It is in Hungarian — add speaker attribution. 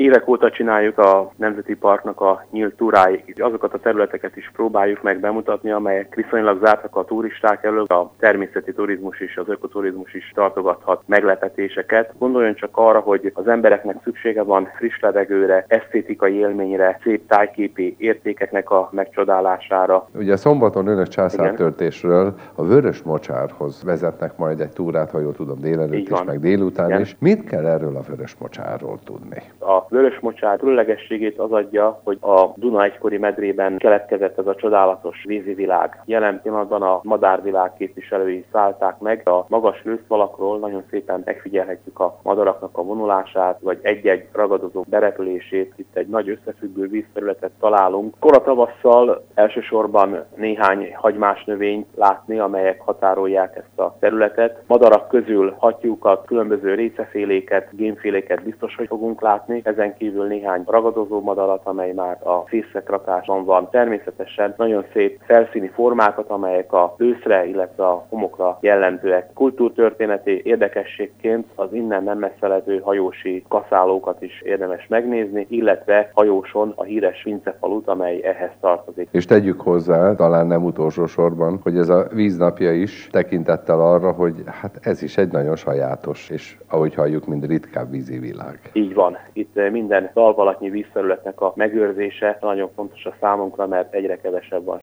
Speaker 1: Évek óta csináljuk a Nemzeti Parknak a nyílt túráig. Azokat a területeket is próbáljuk meg bemutatni, amelyek viszonylag zártak a turisták elől. A természeti turizmus is, az ökoturizmus is tartogathat meglepetéseket. Gondoljon csak arra, hogy az embereknek szüksége van friss levegőre, esztétikai élményre, szép tájképi értékeknek a megcsodálására.
Speaker 2: Ugye szombaton önök császártörtésről a Vörös Mocsárhoz vezetnek majd egy túrát, ha jól tudom, délelőtt is, meg délután is. Mit kell erről a Vörös Mocsárról tudni?
Speaker 1: A Vörös Mocsár különlegességét az adja, hogy a Duna egykori medrében keletkezett ez a csodálatos vízi világ. Jelen pillanatban a madárvilág képviselői szállták meg. A magas lőszfalakról nagyon szépen megfigyelhetjük a madaraknak a vonulását, vagy egy-egy ragadozó berepülését. Itt egy nagy összefüggő vízterületet találunk. Kora tavasszal elsősorban néhány hagymás növényt látni, amelyek határolják ezt a területet. Madarak közül hattyúkat, különböző réceféléket, gémféléket biztos, hogy fogunk látni. Ezen kívül néhány ragadozó madarat, amely már a fészekrakásban van. Természetesen nagyon szép felszíni formákat, amelyek a őszre, illetve a homokra jellemzőek. Kultúrtörténeti érdekességként az innen nem messze levő hajósi kaszálókat is érdemes megnézni, illetve hajóson a híres Vincefalut, amely ehhez tartozik.
Speaker 2: És tegyük hozzá, talán nem utolsó sorban, hogy ez a víznapja is tekintettel arra, hogy hát ez is egy nagyon sajátos, és ahogy halljuk, mind ritkább vízi világ.
Speaker 1: Így van. Itt minden dalvalatnyi vízterületnek a megőrzése nagyon fontos a számunkra, mert egyre kevesebb van